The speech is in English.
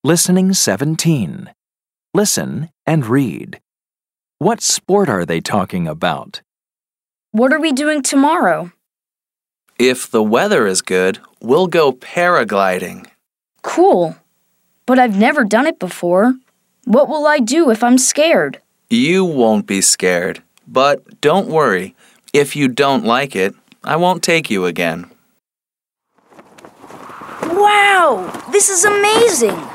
Listening 17. Listen and read. What sport are they talking about? What are we doing tomorrow? If the weather is good, we'll go paragliding. Cool. But I've never done it before. What will I do if I'm scared? You won't be scared. But don't worry. If you don't like it, I won't take you again. Wow! This is amazing!